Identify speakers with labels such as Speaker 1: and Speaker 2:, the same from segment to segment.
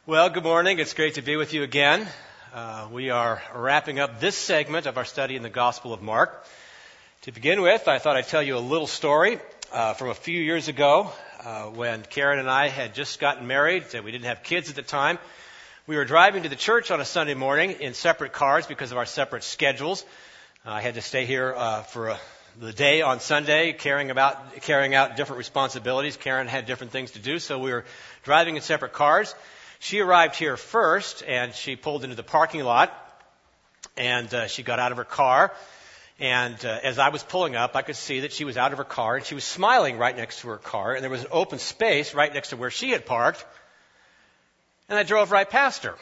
Speaker 1: Well, good morning. It's great to be with you again. We are wrapping up this segment of our study in the Gospel of Mark. To begin with, I thought I'd tell you a little story from a few years ago when Karen and I had just gotten married. We didn't have kids at the time. We were driving to the church on a Sunday morning in separate cars because of our separate schedules. I had to stay here for the day on Sunday, carrying out different responsibilities. Karen had different things to do, so we were driving in separate cars. She arrived here first, and she pulled into the parking lot, and she got out of her car. And as I was pulling up, I could see that she was out of her car, and she was smiling right next to her car, and there was an open space right next to where she had parked, and I drove right past her.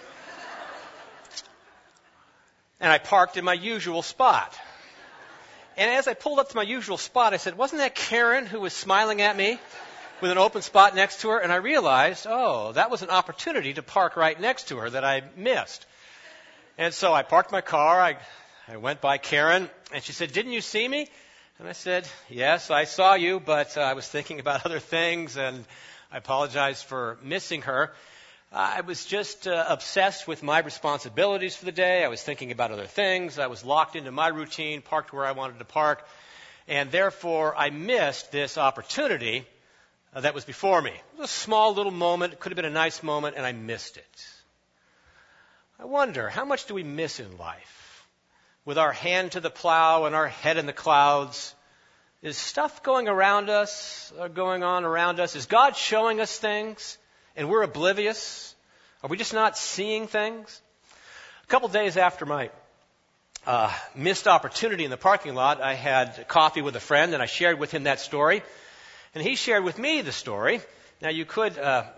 Speaker 1: And I parked in my usual spot. And as I pulled up to my usual spot, I said, wasn't that Karen who was smiling at me with an open spot next to her? And I realized, that was an opportunity to park right next to her that I missed. And so I parked my car. I went by Karen, and she said, didn't you see me? And I said, yes, I saw you, but I was thinking about other things, and I apologize for missing her. I was just obsessed with my responsibilities for the day. I was thinking about other things. I was locked into my routine, parked where I wanted to park, and therefore I missed this opportunity that was before me. It was a small little moment. It could have been a nice moment, and I missed it. I wonder, how much do we miss in life? With our hand to the plow and our head in the clouds, is stuff going on around us? Is God showing us things and we're oblivious? Are we just not seeing things? A couple days after my missed opportunity in the parking lot, I had coffee with a friend, and I shared with him that story. And he shared with me the story. Now, you could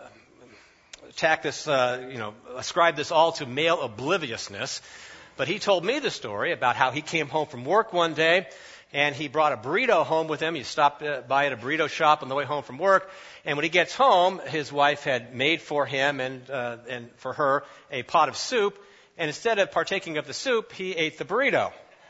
Speaker 1: ascribe this all to male obliviousness. But he told me the story about how he came home from work one day, and he brought a burrito home with him. He stopped by at a burrito shop on the way home from work. And when he gets home, his wife had made for him and for her a pot of soup. And instead of partaking of the soup, he ate the burrito.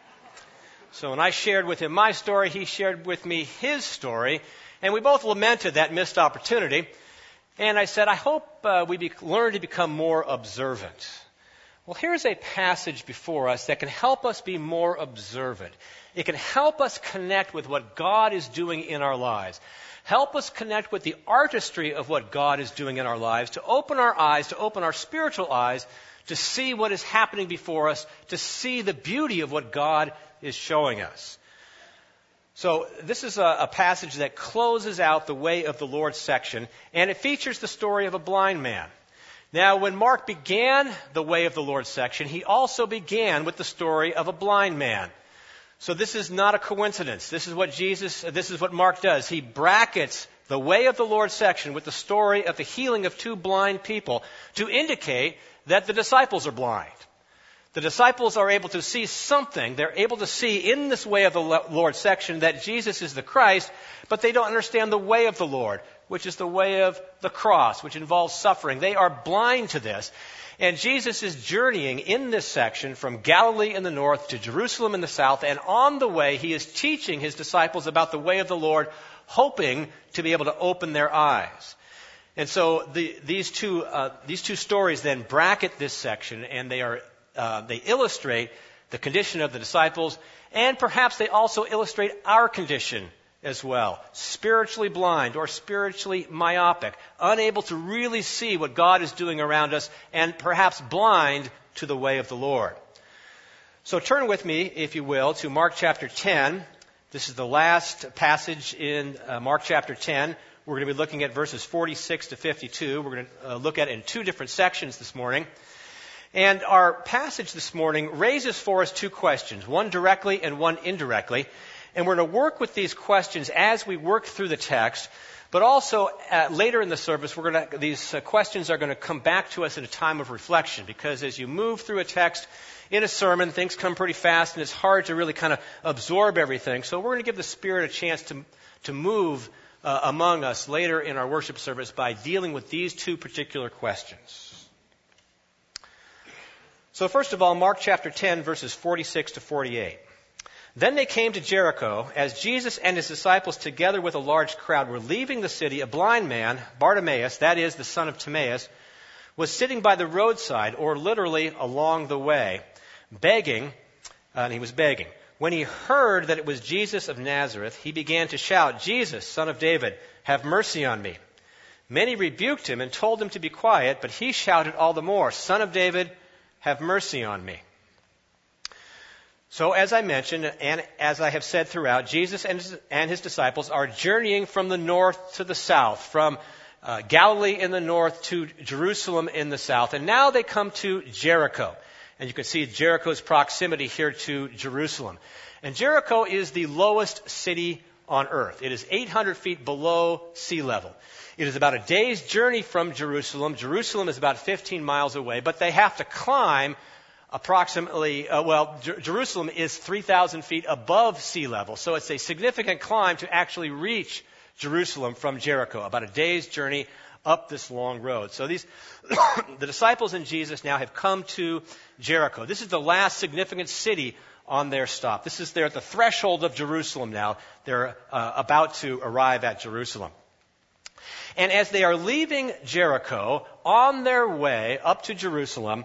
Speaker 1: So when I shared with him my story, he shared with me his story. And we both lamented that missed opportunity. And I said, I hope we learn to become more observant. Well, here's a passage before us that can help us be more observant. It can help us connect with what God is doing in our lives. Help us connect with the artistry of what God is doing in our lives, to open our eyes, to open our spiritual eyes, to see what is happening before us, to see the beauty of what God is showing us. So this is a passage that closes out the Way of the Lord section, and it features the story of a blind man. Now, when Mark began the Way of the Lord section, he also began with the story of a blind man. So this is not a coincidence. This is what Mark does. He brackets the Way of the Lord section with the story of the healing of two blind people to indicate that the disciples are blind. The disciples are able to see something. They're able to see in this Way of the Lord section that Jesus is the Christ, but they don't understand the way of the Lord, which is the way of the cross, which involves suffering. They are blind to this. And Jesus is journeying in this section from Galilee in the north to Jerusalem in the south, and on the way he is teaching his disciples about the way of the Lord, hoping to be able to open their eyes. And so these two stories then bracket this section, and they illustrate the condition of the disciples, and perhaps they also illustrate our condition as well. Spiritually blind or spiritually myopic, unable to really see what God is doing around us, and perhaps blind to the way of the Lord. So turn with me, if you will, to Mark chapter 10. This is the last passage in Mark chapter 10. We're going to be looking at verses 46 to 52. We're going to look at it in two different sections this morning. And our passage this morning raises for us two questions, one directly and one indirectly. And we're going to work with these questions as we work through the text, but also later in the service, these questions are going to come back to us in a time of reflection, because as you move through a text in a sermon, things come pretty fast, and it's hard to really kind of absorb everything. So we're going to give the Spirit a chance to move among us later in our worship service by dealing with these two particular questions. So first of all, Mark chapter 10, verses 46 to 48. Then they came to Jericho. As Jesus and his disciples, together with a large crowd, were leaving the city, a blind man, Bartimaeus, that is, the son of Timaeus, was sitting by the roadside, or literally along the way, begging, and he was begging. When he heard that it was Jesus of Nazareth, he began to shout, "Jesus, Son of David, have mercy on me." Many rebuked him and told him to be quiet, but he shouted all the more, "Son of David, have mercy on me." So as I mentioned, and as I have said throughout, Jesus and his disciples are journeying from the north to the south, from Galilee in the north to Jerusalem in the south. And now they come to Jericho. And you can see Jericho's proximity here to Jerusalem. And Jericho is the lowest city on earth. It is 800 feet below sea level. It is about a day's journey from Jerusalem. Jerusalem is about 15 miles away, but they have to climb approximately, Jerusalem is 3,000 feet above sea level. So it's a significant climb to actually reach Jerusalem from Jericho, about a day's journey up this long road. So the disciples and Jesus now have come to Jericho. This is the last significant city on their stop. They're at the threshold of Jerusalem now. They're about to arrive at Jerusalem. And as they are leaving Jericho, on their way up to Jerusalem,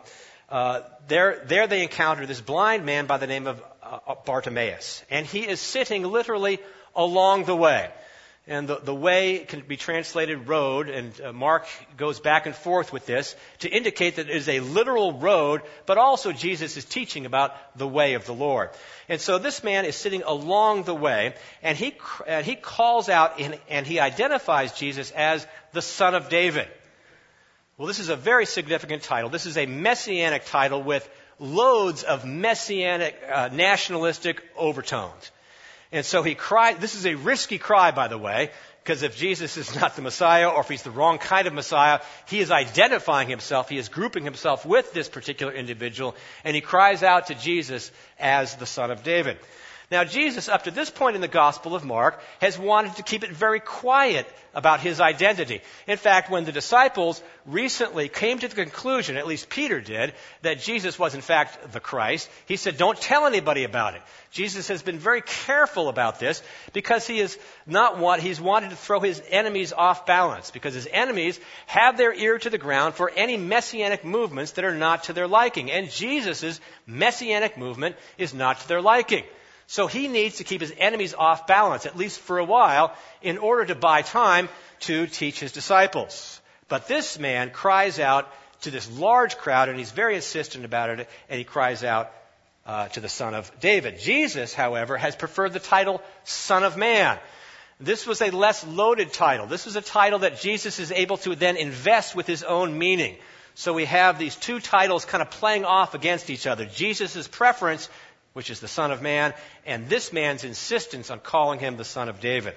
Speaker 1: there they encounter this blind man by the name of Bartimaeus. And he is sitting literally along the way. And the way can be translated road, and Mark goes back and forth with this to indicate that it is a literal road, but also Jesus is teaching about the way of the Lord. And so this man is sitting along the way, and he calls out and he identifies Jesus as the Son of David. Well, this is a very significant title. This is a messianic title with loads of messianic, nationalistic overtones. And so he cried. This is a risky cry, by the way, because if Jesus is not the Messiah, or if he's the wrong kind of Messiah, he is identifying himself. He is grouping himself with this particular individual, and he cries out to Jesus as the Son of David. Now, Jesus, up to this point in the Gospel of Mark, has wanted to keep it very quiet about his identity. In fact, when the disciples recently came to the conclusion, at least Peter did, that Jesus was in fact the Christ, he said, "Don't tell anybody about it." Jesus has been very careful about this because he's wanted to throw his enemies off balance, because his enemies have their ear to the ground for any messianic movements that are not to their liking. And Jesus' messianic movement is not to their liking. So he needs to keep his enemies off balance, at least for a while, in order to buy time to teach his disciples. But this man cries out to this large crowd, and he's very insistent about it, and he cries out to the Son of David. Jesus, however, has preferred the title Son of Man. This was a less loaded title. This is a title that Jesus is able to then invest with his own meaning. So we have these two titles kind of playing off against each other. Jesus' preference, which is the Son of Man, and this man's insistence on calling him the Son of David.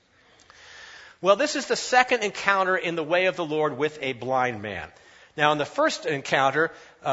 Speaker 1: Well, this is the second encounter in the way of the Lord with a blind man. Now, in the first encounter,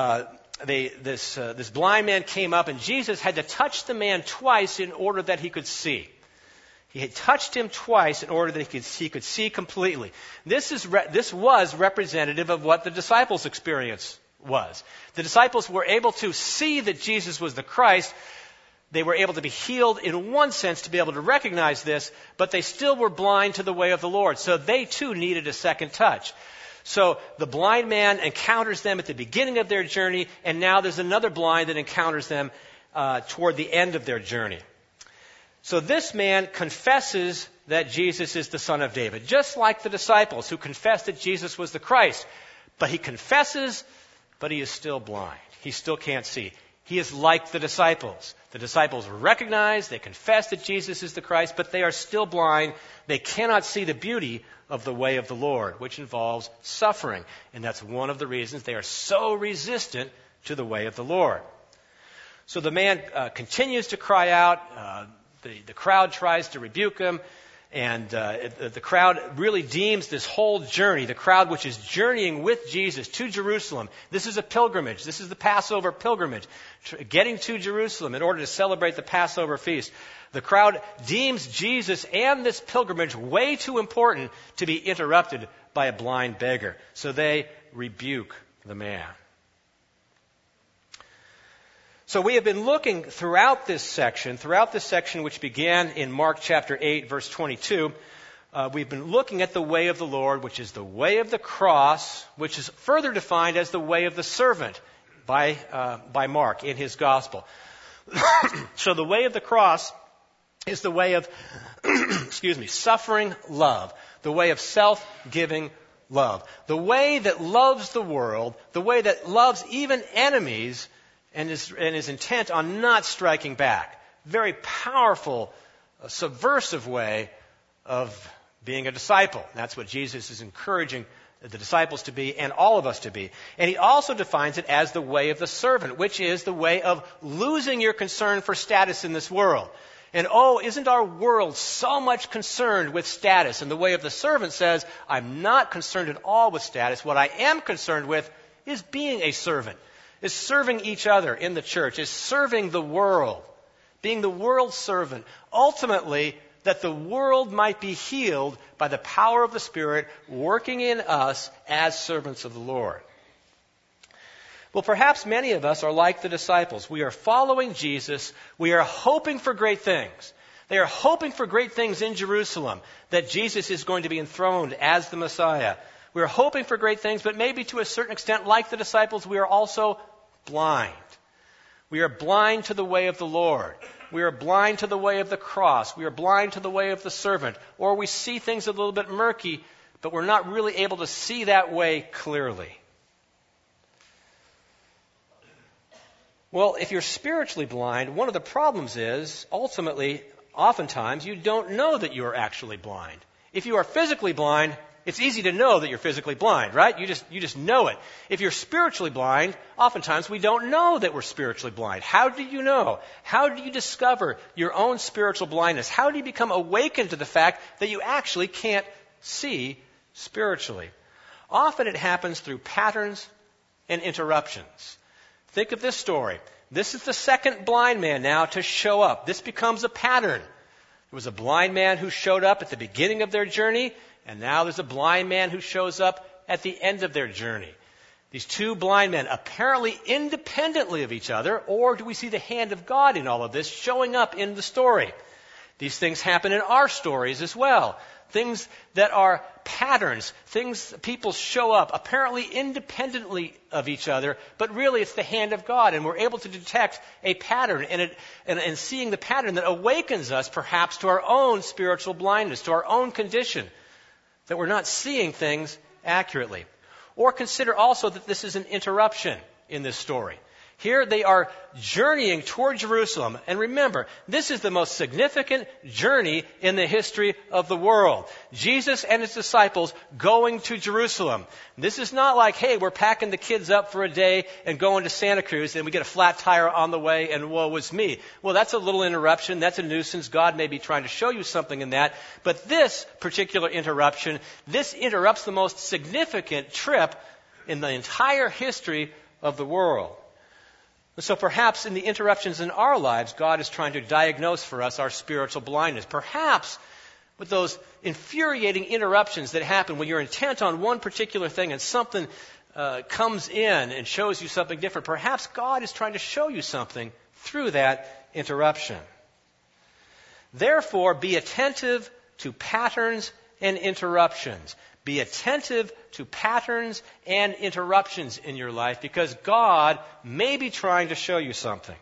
Speaker 1: this blind man came up, and Jesus had to touch the man twice in order that he could see. He had touched him twice in order that he could see completely. This was representative of what the disciples' experience was. The disciples were able to see that Jesus was the Christ. They were able to be healed in one sense, to be able to recognize this, but they still were blind to the way of the Lord. So they too needed a second touch. So the blind man encounters them at the beginning of their journey, and now there's another blind that encounters them toward the end of their journey. So this man confesses that Jesus is the Son of David, just like the disciples who confessed that Jesus was the Christ. But he confesses, but he is still blind. He still can't see. He is like the disciples. The disciples recognize, they confess that Jesus is the Christ, but they are still blind. They cannot see the beauty of the way of the Lord, which involves suffering. And that's one of the reasons they are so resistant to the way of the Lord. So the man continues to cry out. The crowd tries to rebuke him. And the crowd really deems this whole journey, the crowd which is journeying with Jesus to Jerusalem. This is a pilgrimage. This is the Passover pilgrimage, getting to Jerusalem in order to celebrate the Passover feast. The crowd deems Jesus and this pilgrimage way too important to be interrupted by a blind beggar. So they rebuke the man. So we have been looking throughout this section which began in Mark chapter 8, verse 22, we've been looking at the way of the Lord, which is the way of the cross, which is further defined as the way of the servant by Mark in his gospel. So the way of the cross is the way of, suffering love, the way of self-giving love, the way that loves the world, the way that loves even enemies and is intent on not striking back. Very powerful, subversive way of being a disciple. That's what Jesus is encouraging the disciples to be and all of us to be. And he also defines it as the way of the servant, which is the way of losing your concern for status in this world. And isn't our world so much concerned with status? And the way of the servant says, I'm not concerned at all with status. What I am concerned with is being a servant, is serving each other in the church, is serving the world, being the world's servant. Ultimately, that the world might be healed by the power of the Spirit working in us as servants of the Lord. Well, perhaps many of us are like the disciples. We are following Jesus. We are hoping for great things. They are hoping for great things in Jerusalem, that Jesus is going to be enthroned as the Messiah. We are hoping for great things, but maybe to a certain extent, like the disciples, we are also blind. We are blind to the way of the Lord. We are blind to the way of the cross. We are blind to the way of the servant. Or we see things a little bit murky, but we're not really able to see that way clearly. Well, if you're spiritually blind, one of the problems is, ultimately, oftentimes, you don't know that you are actually blind. If you are physically blind, it's easy to know that you're physically blind, right? You just know it. If you're spiritually blind, oftentimes we don't know that we're spiritually blind. How do you know? How do you discover your own spiritual blindness? How do you become awakened to the fact that you actually can't see spiritually? Often it happens through patterns and interruptions. Think of this story. This is the second blind man now to show up. This becomes a pattern. There was a blind man who showed up at the beginning of their journey, and now there's a blind man who shows up at the end of their journey. These two blind men, apparently independently of each other, or do we see the hand of God in all of this showing up in the story? These things happen in our stories as well. Things that are patterns, people show up apparently independently of each other, but really it's the hand of God, and we're able to detect a pattern and seeing the pattern that awakens us perhaps to our own spiritual blindness, to our own condition, that we're not seeing things accurately. Or consider also that this is an interruption in this story. Here they are journeying toward Jerusalem. And remember, this is the most significant journey in the history of the world. Jesus and his disciples going to Jerusalem. This is not like, hey, we're packing the kids up for a day and going to Santa Cruz and we get a flat tire on the way and woe is me. Well, that's a little interruption. That's a nuisance. God may be trying to show you something in that. But this particular interruption, this interrupts the most significant trip in the entire history of the world. So perhaps in the interruptions in our lives, God is trying to diagnose for us our spiritual blindness. Perhaps with those infuriating interruptions that happen when you're intent on one particular thing and something comes in and shows you something different, perhaps God is trying to show you something through that interruption. Therefore, be attentive to patterns and interruptions. Be attentive to patterns and interruptions in your life because God may be trying to show you something.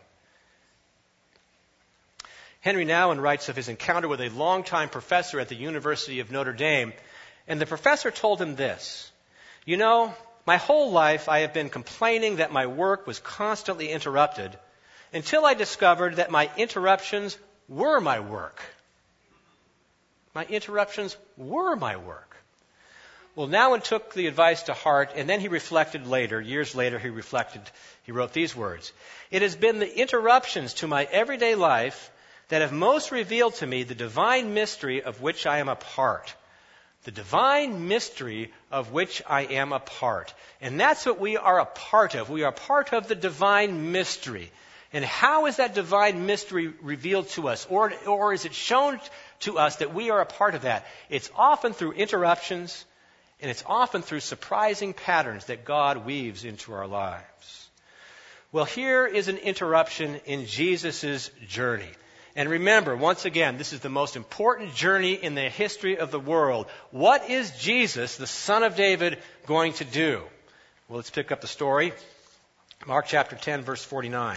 Speaker 1: Henry Nouwen writes of his encounter with a longtime professor at the University of Notre Dame, and the professor told him this: "You know, my whole life I have been complaining that my work was constantly interrupted until I discovered that my interruptions were my work." My interruptions were my work. Well, Nouwen took the advice to heart, and then he reflected later. Years later, he wrote these words: "It has been the interruptions to my everyday life that have most revealed to me the divine mystery of which I am a part." The divine mystery of which I am a part. And that's what we are a part of. We are part of the divine mystery. And how is that divine mystery revealed to us? Or is it shown to us that we are a part of that? It's often through interruptions, and it's often through surprising patterns that God weaves into our lives. Well, here is an interruption in Jesus' journey. And remember, once again, this is the most important journey in the history of the world. What is Jesus, the Son of David, going to do? Well, let's pick up the story. Mark chapter 10, verse 49.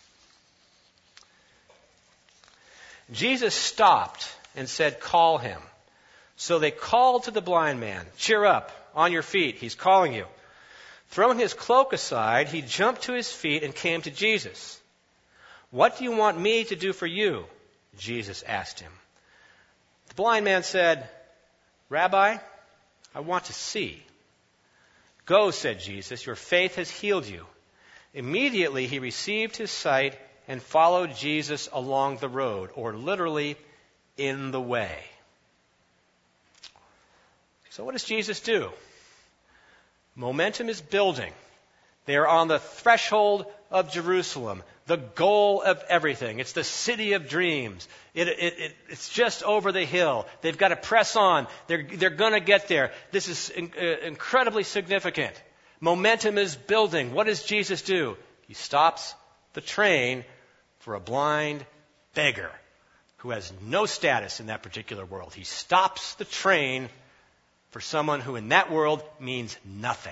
Speaker 1: Jesus stopped and said, "Call him." So they called to the blind man, "Cheer up, on your feet, he's calling you." Throwing his cloak aside, he jumped to his feet and came to Jesus. "What do you want me to do for you?" Jesus asked him. The blind man said, "Rabbi, I want to see." "Go," said Jesus, "your faith has healed you." Immediately he received his sight and followed Jesus along the road, or literally, in the way. So what does Jesus do? Momentum is building. They are on the threshold of Jerusalem, the goal of everything. It's the city of dreams. It's just over the hill. They've got to press on. They're going to get there. This is incredibly significant. Momentum is building. What does Jesus do? He stops the train for a blind beggar who has no status in that particular world. He stops the train for someone who in that world means nothing.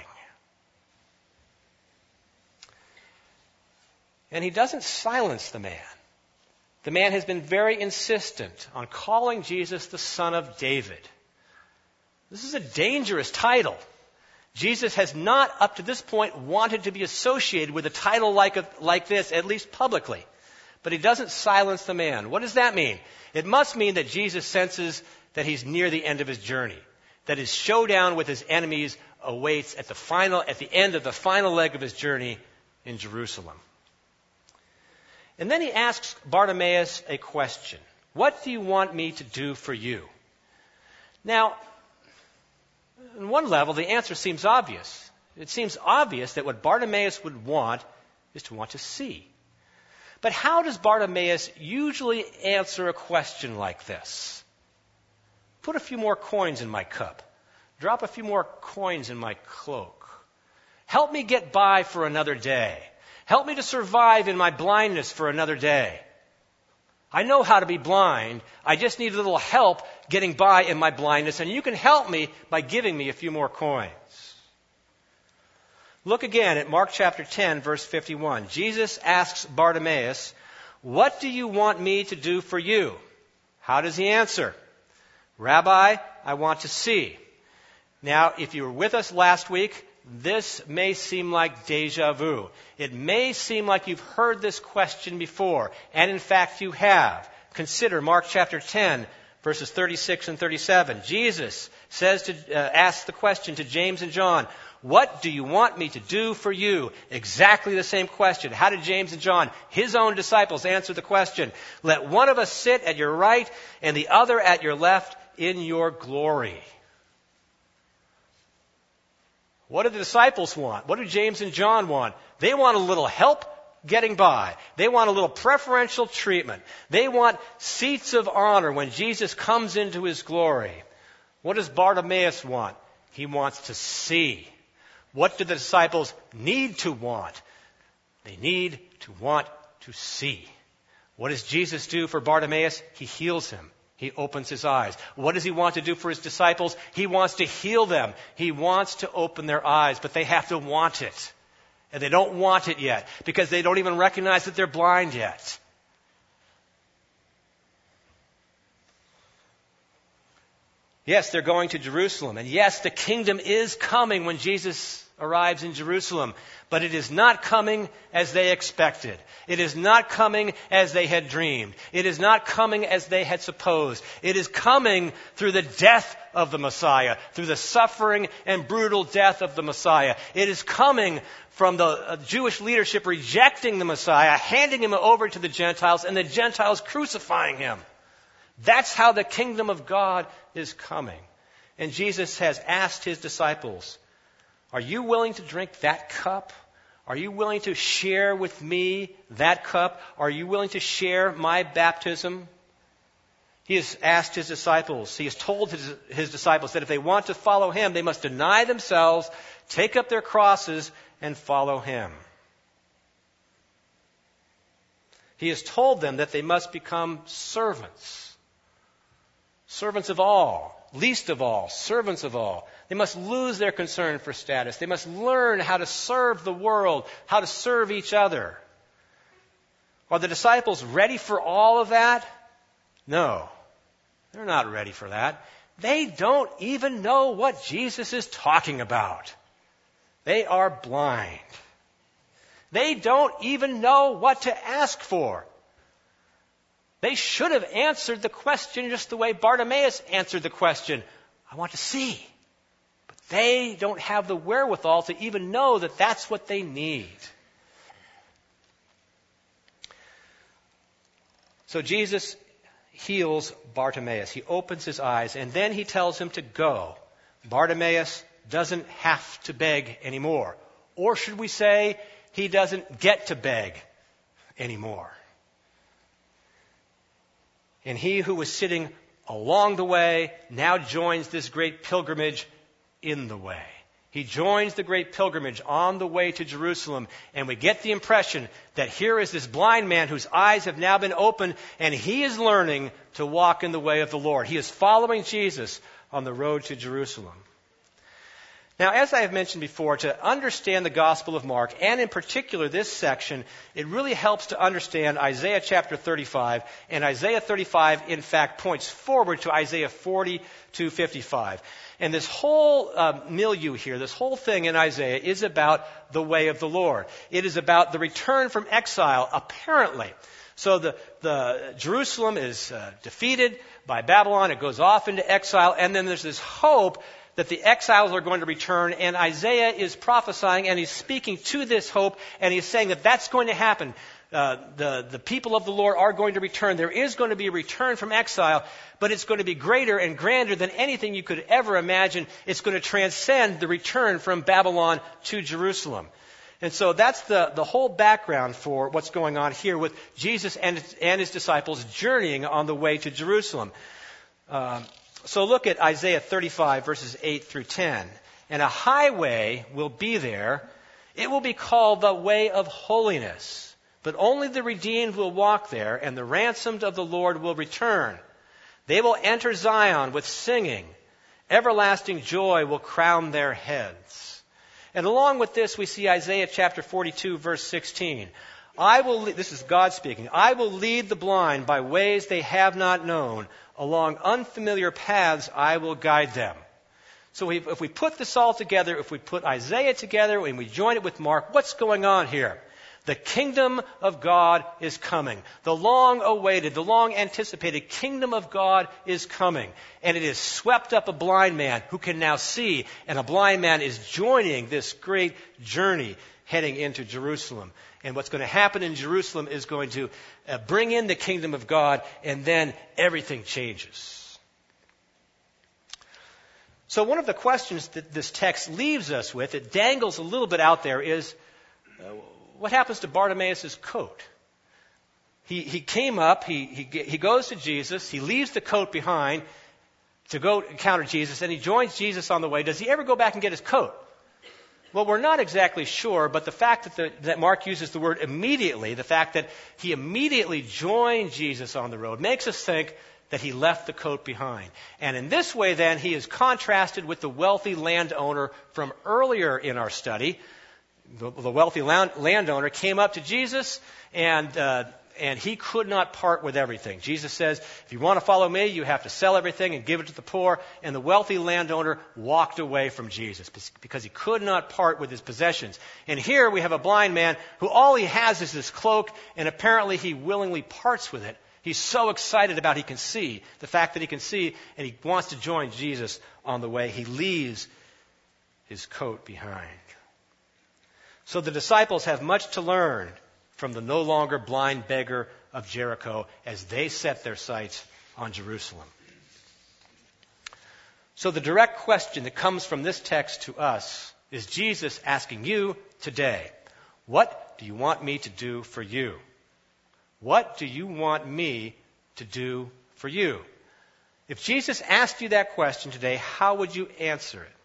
Speaker 1: And he doesn't silence the man. The man has been very insistent on calling Jesus the Son of David. This is a dangerous title. Jesus has not, up to this point, wanted to be associated with a title like this, at least publicly. But he doesn't silence the man. What does that mean? It must mean that Jesus senses that he's near the end of his journey, that his showdown with his enemies awaits at the end of the final leg of his journey in Jerusalem. And then he asks Bartimaeus a question. "What do you want me to do for you?" Now, on one level, the answer seems obvious. It seems obvious that what Bartimaeus would want is to want to see. But how does Bartimaeus usually answer a question like this? "Put a few more coins in my cup. Drop a few more coins in my cloak. Help me get by for another day. Help me to survive in my blindness for another day. I know how to be blind. I just need a little help getting by in my blindness, and you can help me by giving me a few more coins." Look again at Mark chapter 10, verse 51. Jesus asks Bartimaeus, "What do you want me to do for you?" How does he answer? "Rabbi, I want to see." Now, if you were with us last week, this may seem like deja vu. It may seem like you've heard this question before, and in fact you have. Consider Mark chapter 10, verses 36 and 37. Jesus asks the question to James and John, "What do you want me to do for you?" Exactly the same question. How did James and John, his own disciples, answer the question? "Let one of us sit at your right and the other at your left in your glory." What do the disciples want? What do James and John want? They want a little help getting by. They want a little preferential treatment. They want seats of honor when Jesus comes into his glory. What does Bartimaeus want? He wants to see. What do the disciples need to want? They need to want to see. What does Jesus do for Bartimaeus? He heals him. He opens his eyes. What does he want to do for his disciples? He wants to heal them. He wants to open their eyes, but they have to want it. And they don't want it yet because they don't even recognize that they're blind yet. Yes, they're going to Jerusalem. And yes, the kingdom is coming when Jesus arrives in Jerusalem. But it is not coming as they expected. It is not coming as they had dreamed. It is not coming as they had supposed. It is coming through the death of the Messiah, through the suffering and brutal death of the Messiah. It is coming from the Jewish leadership rejecting the Messiah, handing him over to the Gentiles, and the Gentiles crucifying him. That's how the kingdom of God is coming. And Jesus has asked his disciples, "Are you willing to drink that cup? Are you willing to share with me that cup? Are you willing to share my baptism?" He has asked his disciples, he has told his disciples that if they want to follow him, they must deny themselves, take up their crosses, and follow him. He has told them that they must become servants. Servants of all, least of all, servants of all. They must lose their concern for status. They must learn how to serve the world, how to serve each other. Are the disciples ready for all of that? No, they're not ready for that. They don't even know what Jesus is talking about. They are blind. They don't even know what to ask for. They should have answered the question just the way Bartimaeus answered the question. I want to see. But they don't have the wherewithal to even know that that's what they need. So Jesus heals Bartimaeus. He opens his eyes, and then he tells him to go. Bartimaeus doesn't have to beg anymore. Or should we say, he doesn't get to beg anymore. And he who was sitting along the way now joins this great pilgrimage in the way. He joins the great pilgrimage on the way to Jerusalem, and we get the impression that here is this blind man whose eyes have now been opened, and he is learning to walk in the way of the Lord. He is following Jesus on the road to Jerusalem. Now, as I have mentioned before, to understand the Gospel of Mark, and in particular this section, it really helps to understand Isaiah chapter 35. And Isaiah 35, in fact, points forward to Isaiah 40 to 55. And this whole milieu here, this whole thing in Isaiah is about the way of the Lord. It is about the return from exile, apparently. So the Jerusalem is defeated by Babylon. It goes off into exile. And then there's this hope that the exiles are going to return, and Isaiah is prophesying, and he's speaking to this hope, and he's saying that that's going to happen. The people of the Lord are going to return. There is going to be a return from exile, but it's going to be greater and grander than anything you could ever imagine. It's going to transcend the return from Babylon to Jerusalem. And so that's the whole background for what's going on here with Jesus and his disciples journeying on the way to Jerusalem. So look at Isaiah 35, verses 8 through 10. And a highway will be there. It will be called the way of holiness. But only the redeemed will walk there, and the ransomed of the Lord will return. They will enter Zion with singing. Everlasting joy will crown their heads. And along with this, we see Isaiah chapter 42, verse 16. This is God speaking. I will lead the blind by ways they have not known. Along unfamiliar paths I will guide them. So if we put this all together, if we put Isaiah together and we join it with Mark, what's going on here? The kingdom of God is coming. The long-awaited, the long-anticipated kingdom of God is coming. And it has swept up a blind man who can now see. And a blind man is joining this great journey heading into Jerusalem. And what's going to happen in Jerusalem is going to bring in the kingdom of God, and then everything changes. So one of the questions that this text leaves us with, it dangles a little bit out there, is what happens to Bartimaeus' coat? He came up, he goes to Jesus, he leaves the coat behind to go encounter Jesus, and he joins Jesus on the way. Does he ever go back and get his coat? Well, we're not exactly sure, but the fact that Mark uses the word immediately, the fact that he immediately joined Jesus on the road, makes us think that he left the coat behind. And in this way, then, he is contrasted with the wealthy landowner from earlier in our study. The wealthy landowner came up to Jesus, and he could not part with everything. Jesus says, if you want to follow me, you have to sell everything and give it to the poor. And the wealthy landowner walked away from Jesus because he could not part with his possessions. And here we have a blind man who all he has is this cloak, and apparently he willingly parts with it. He's so excited about the fact that he can see, and he wants to join Jesus on the way. He leaves his coat behind. So the disciples have much to learn from the no longer blind beggar of Jericho as they set their sights on Jerusalem. So the direct question that comes from this text to us is Jesus asking you today, what do you want me to do for you? What do you want me to do for you? If Jesus asked you that question today, how would you answer it?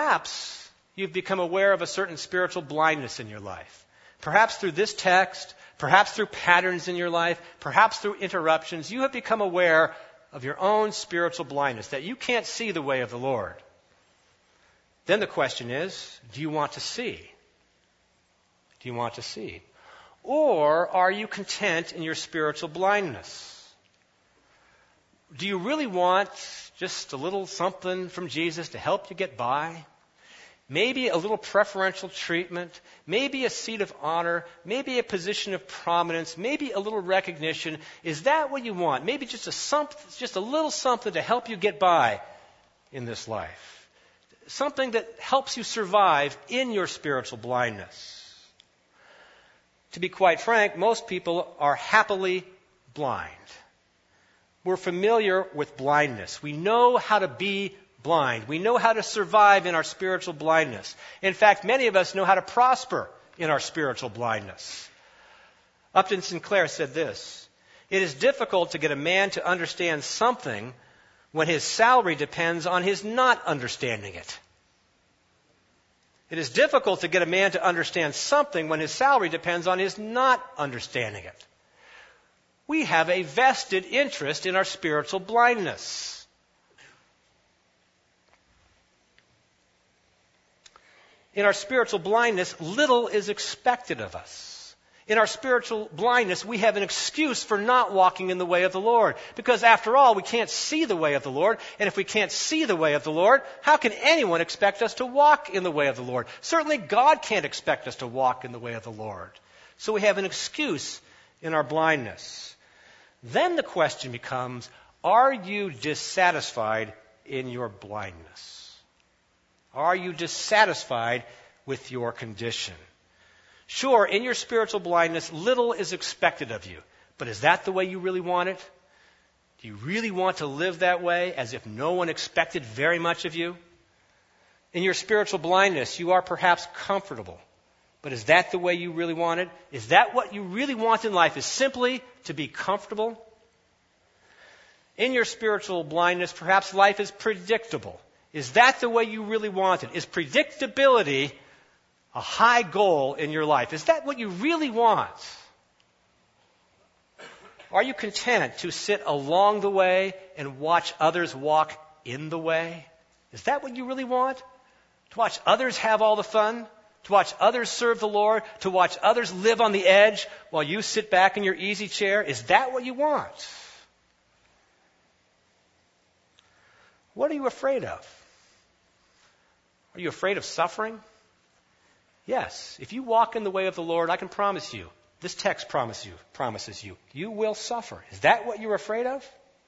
Speaker 1: Perhaps you've become aware of a certain spiritual blindness in your life. Perhaps through this text, perhaps through patterns in your life, perhaps through interruptions, you have become aware of your own spiritual blindness, that you can't see the way of the Lord. Then the question is, do you want to see? Do you want to see? Or are you content in your spiritual blindness? Do you really want just a little something from Jesus to help you get by? Maybe a little preferential treatment, maybe a seat of honor, maybe a position of prominence, maybe a little recognition. Is that what you want? Maybe just a little something to help you get by in this life. Something that helps you survive in your spiritual blindness. To be quite frank, most people are happily blind. We're familiar with blindness. We know how to be blind. We know how to survive in our spiritual blindness. In fact, many of us know how to prosper in our spiritual blindness. Upton Sinclair said this: "It is difficult to get a man to understand something when his salary depends on his not understanding it." It is difficult to get a man to understand something when his salary depends on his not understanding it. We have a vested interest in our spiritual blindness. In our spiritual blindness, little is expected of us. In our spiritual blindness, we have an excuse for not walking in the way of the Lord. Because after all, we can't see the way of the Lord. And if we can't see the way of the Lord, how can anyone expect us to walk in the way of the Lord? Certainly God can't expect us to walk in the way of the Lord. So we have an excuse in our blindness. Then the question becomes, are you dissatisfied in your blindness? Are you dissatisfied with your condition? Sure, in your spiritual blindness, little is expected of you. But is that the way you really want it? Do you really want to live that way, as if no one expected very much of you? In your spiritual blindness, you are perhaps comfortable. But is that the way you really want it? Is that what you really want in life, is simply to be comfortable? In your spiritual blindness, perhaps life is predictable. Is that the way you really want it? Is predictability a high goal in your life? Is that what you really want? Are you content to sit along the way and watch others walk in the way? Is that what you really want? To watch others have all the fun? To watch others serve the Lord? To watch others live on the edge while you sit back in your easy chair? Is that what you want? What are you afraid of? Are you afraid of suffering? Yes. If you walk in the way of the Lord, I can promise you, this text promises you, you will suffer. Is that what you're afraid of?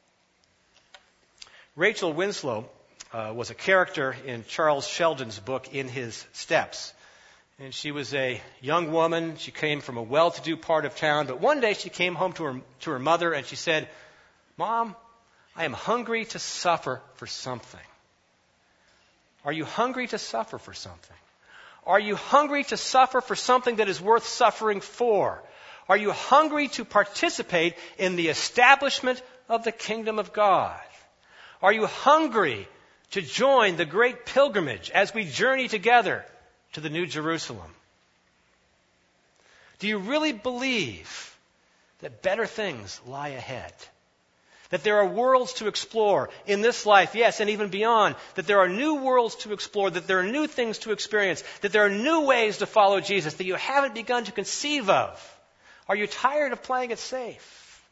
Speaker 1: Rachel Winslow was a character in Charles Sheldon's book, In His Steps. And she was a young woman. She came from a well-to-do part of town. But one day she came home to her mother and she said, "Mom, I am hungry to suffer for something." Are you hungry to suffer for something? Are you hungry to suffer for something that is worth suffering for? Are you hungry to participate in the establishment of the kingdom of God? Are you hungry to join the great pilgrimage as we journey together to the New Jerusalem? Do you really believe that better things lie ahead? That there are worlds to explore in this life, yes, and even beyond. That there are new worlds to explore, that there are new things to experience, that there are new ways to follow Jesus that you haven't begun to conceive of. Are you tired of playing it safe?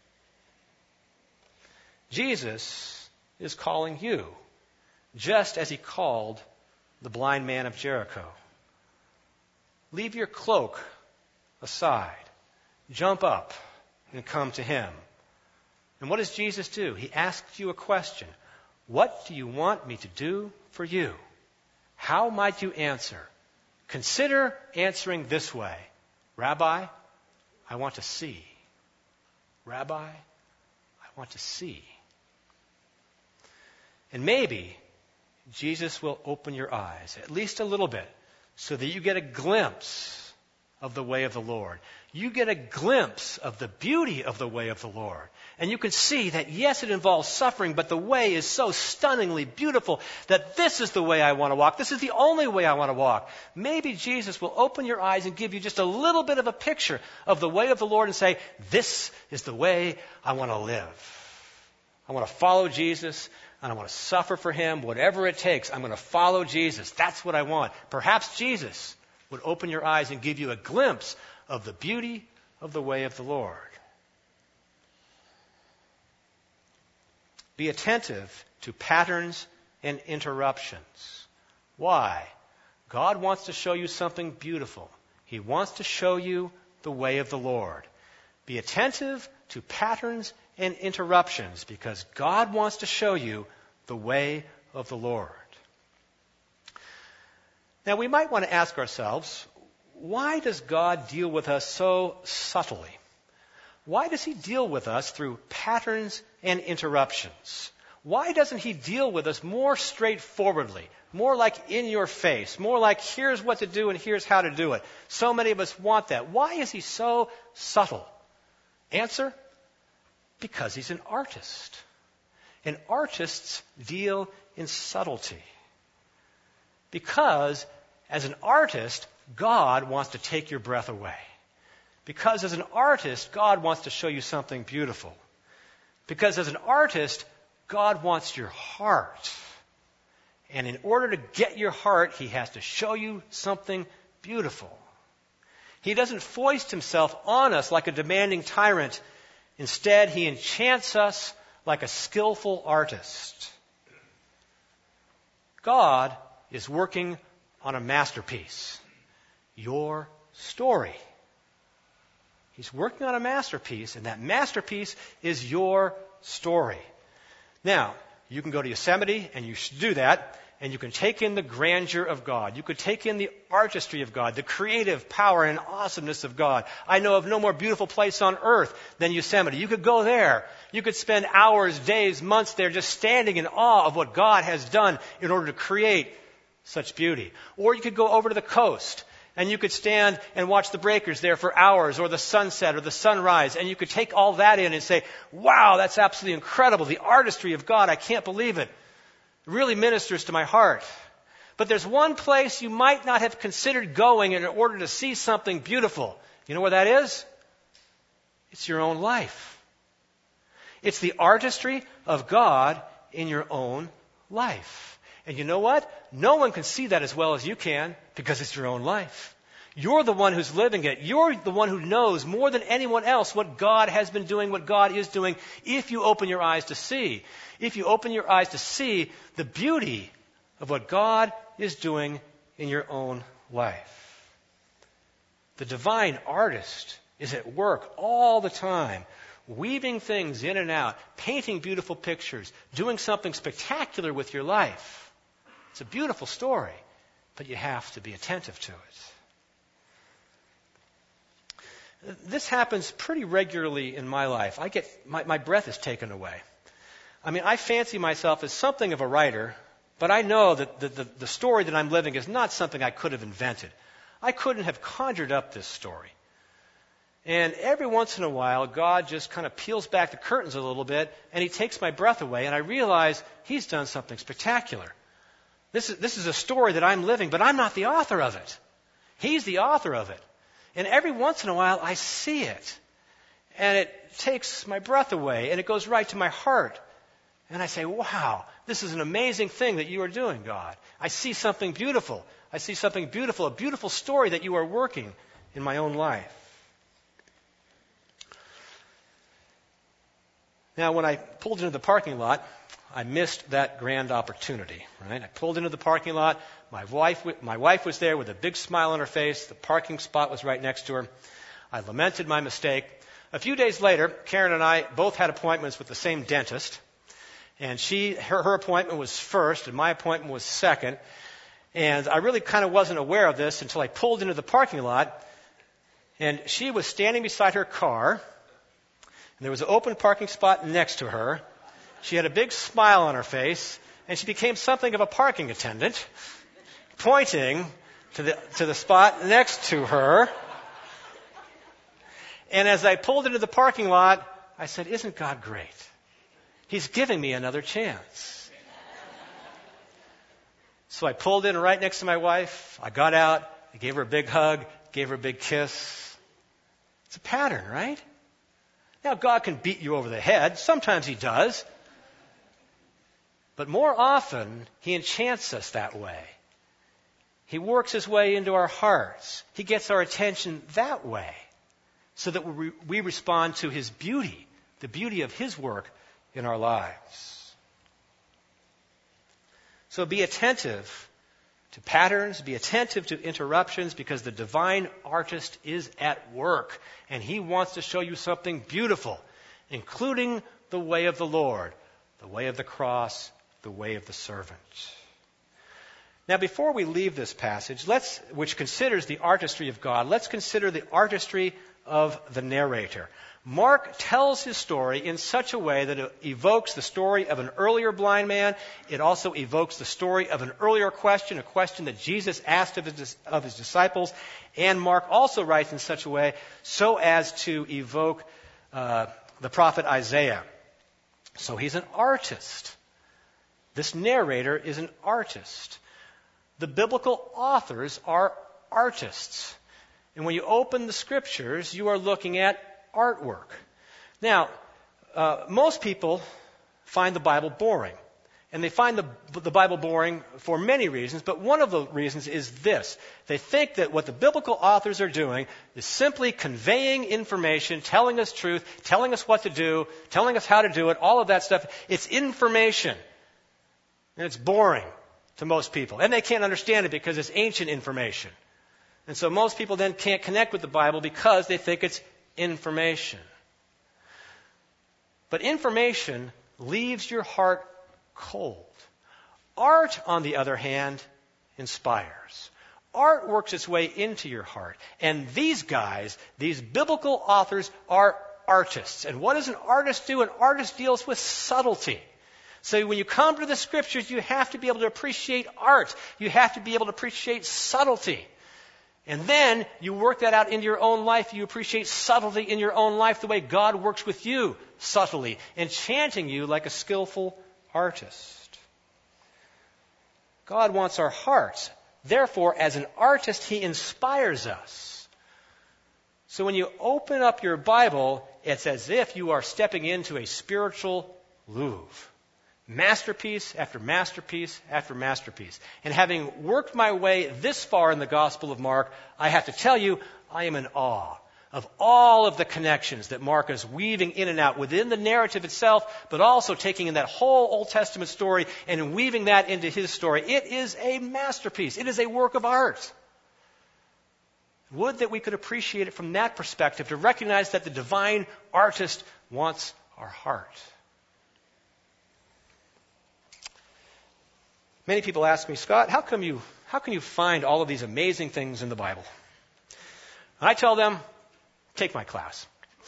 Speaker 1: Jesus is calling you, just as he called the blind man of Jericho. Leave your cloak aside. Jump up and come to him. And what does Jesus do? He asks you a question. What do you want me to do for you? How might you answer? Consider answering this way. Rabbi, I want to see. Rabbi, I want to see. And maybe Jesus will open your eyes, at least a little bit, so that you get a glimpse of the way of the Lord. You get a glimpse of the beauty of the way of the Lord. And you can see that, yes, it involves suffering, but the way is so stunningly beautiful that this is the way I want to walk. This is the only way I want to walk. Maybe Jesus will open your eyes and give you just a little bit of a picture of the way of the Lord and say, this is the way I want to live. I want to follow Jesus, and I want to suffer for Him, whatever it takes. I'm going to follow Jesus. That's what I want. Perhaps Jesus would open your eyes and give you a glimpse of the beauty of the way of the Lord. Be attentive to patterns and interruptions. Why? God wants to show you something beautiful. He wants to show you the way of the Lord. Be attentive to patterns and interruptions because God wants to show you the way of the Lord. Now, we might want to ask ourselves, why does God deal with us so subtly? Why does He deal with us through patterns and interruptions? Why doesn't He deal with us more straightforwardly, more like in your face, more like here's what to do and here's how to do it? So many of us want that. Why is He so subtle? Answer, because He's an artist. And artists deal in subtlety. Because as an artist, God wants to take your breath away. Because as an artist, God wants to show you something beautiful. Because as an artist, God wants your heart. And in order to get your heart, He has to show you something beautiful. He doesn't foist Himself on us like a demanding tyrant. Instead, He enchants us like a skillful artist. God is working on a masterpiece. Your story. He's working on a masterpiece, and that masterpiece is your story. Now, you can go to Yosemite, and you should do that, and you can take in the grandeur of God. You could take in the artistry of God, the creative power and awesomeness of God. I know of no more beautiful place on earth than Yosemite. You could go there. You could spend hours, days, months there just standing in awe of what God has done in order to create such beauty. Or you could go over to the coast, and you could stand and watch the breakers there for hours, or the sunset or the sunrise, and you could take all that in and say, wow, that's absolutely incredible. The artistry of God, I can't believe it. It really ministers to my heart. But there's one place you might not have considered going in order to see something beautiful. You know where that is? It's your own life. It's the artistry of God in your own life. And you know what? No one can see that as well as you can because it's your own life. You're the one who's living it. You're the one who knows more than anyone else what God has been doing, what God is doing, if you open your eyes to see. If you open your eyes to see the beauty of what God is doing in your own life. The divine artist is at work all the time, weaving things in and out, painting beautiful pictures, doing something spectacular with your life. It's a beautiful story, but you have to be attentive to it. This happens pretty regularly in my life. My breath is taken away. I mean, I fancy myself as something of a writer, but I know that the story that I'm living is not something I could have invented. I couldn't have conjured up this story. And every once in a while, God just kind of peels back the curtains a little bit, and He takes my breath away, and I realize He's done something spectacular. This is a story that I'm living, but I'm not the author of it. He's the author of it. And every once in a while, I see it. And it takes my breath away, and it goes right to my heart. And I say, wow, this is an amazing thing that you are doing, God. I see something beautiful. I see something beautiful, a beautiful story that you are working in my own life. Now, when I pulled into the parking lot, I missed that grand opportunity, right? I pulled into the parking lot. My wife was there with a big smile on her face. The parking spot was right next to her. I lamented my mistake. A few days later, Karen and I both had appointments with the same dentist. And her appointment was first, and my appointment was second. And I really kind of wasn't aware of this until I pulled into the parking lot. And she was standing beside her car. And there was an open parking spot next to her. She had a big smile on her face, and she became something of a parking attendant, pointing to the spot next to her. And as I pulled into the parking lot, I said, isn't God great? He's giving me another chance. So I pulled in right next to my wife. I got out. I gave her a big hug, gave her a big kiss. It's a pattern, right? Now, God can beat you over the head. Sometimes He does. But more often, He enchants us that way. He works His way into our hearts. He gets our attention that way so that we respond to His beauty, the beauty of His work in our lives. So be attentive to patterns, be attentive to interruptions, because the divine artist is at work, and He wants to show you something beautiful, including the way of the Lord, the way of the cross, the way of the servant. Now, before we leave this passage, which considers the artistry of God, let's consider the artistry of the narrator. Mark tells his story in such a way that it evokes the story of an earlier blind man. It also evokes the story of an earlier question, a question that Jesus asked of his disciples. And Mark also writes in such a way so as to evoke the prophet Isaiah. So he's an artist. This narrator is an artist. The biblical authors are artists. And when you open the Scriptures, you are looking at artwork. Now, most people find the Bible boring. And they find the Bible boring for many reasons, but one of the reasons is this. They think that what the biblical authors are doing is simply conveying information, telling us truth, telling us what to do, telling us how to do it, all of that stuff. It's information. And it's boring to most people. And they can't understand it because it's ancient information. And so most people then can't connect with the Bible because they think it's information. But information leaves your heart cold. Art, on the other hand, inspires. Art works its way into your heart. And these guys, these biblical authors, are artists. And what does an artist do? An artist deals with subtlety. So when you come to the Scriptures, you have to be able to appreciate art. You have to be able to appreciate subtlety. And then you work that out into your own life. You appreciate subtlety in your own life, the way God works with you subtly, enchanting you like a skillful artist. God wants our hearts. Therefore, as an artist, He inspires us. So when you open up your Bible, it's as if you are stepping into a spiritual Louvre. Masterpiece after masterpiece after masterpiece. And having worked my way this far in the Gospel of Mark, I have to tell you, I am in awe of all of the connections that Mark is weaving in and out within the narrative itself, but also taking in that whole Old Testament story and weaving that into his story. It is a masterpiece. It is a work of art. Would that we could appreciate it from that perspective, to recognize that the divine artist wants our heart. Many people ask me, Scott, how can you find all of these amazing things in the Bible? And I tell them, take my class.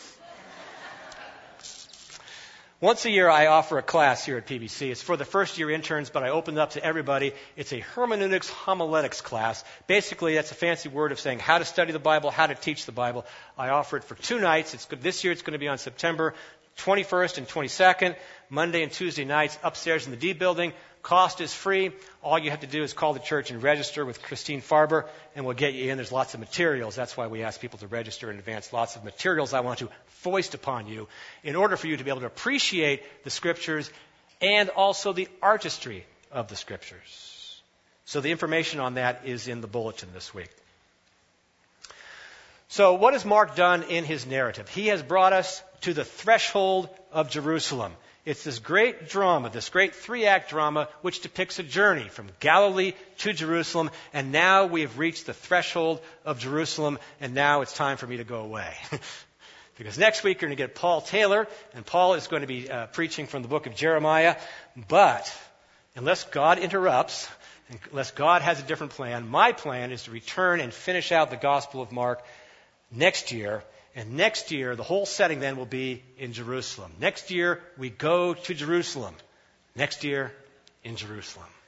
Speaker 1: Once a year, I offer a class here at PBC. It's for the first-year interns, but I open it up to everybody. It's a hermeneutics homiletics class. Basically, that's a fancy word of saying how to study the Bible, how to teach the Bible. I offer it for 2 nights. This year, it's going to be on September 21st and 22nd, Monday and Tuesday nights, upstairs in the D building. Cost is free. All you have to do is call the church and register with Christine Farber, and we'll get you in. There's lots of materials. That's why we ask people to register in advance. Lots of materials I want to foist upon you in order for you to be able to appreciate the Scriptures and also the artistry of the Scriptures. So the information on that is in the bulletin this week. So what has Mark done in his narrative? He has brought us to the threshold of Jerusalem. It's this great drama, this great 3-act drama, which depicts a journey from Galilee to Jerusalem. And now we have reached the threshold of Jerusalem, and now it's time for me to go away. Because next week you're going to get Paul Taylor, and Paul is going to be preaching from the book of Jeremiah. But unless God interrupts, unless God has a different plan, my plan is to return and finish out the Gospel of Mark next year. And next year, the whole setting then will be in Jerusalem. Next year, we go to Jerusalem. Next year, in Jerusalem.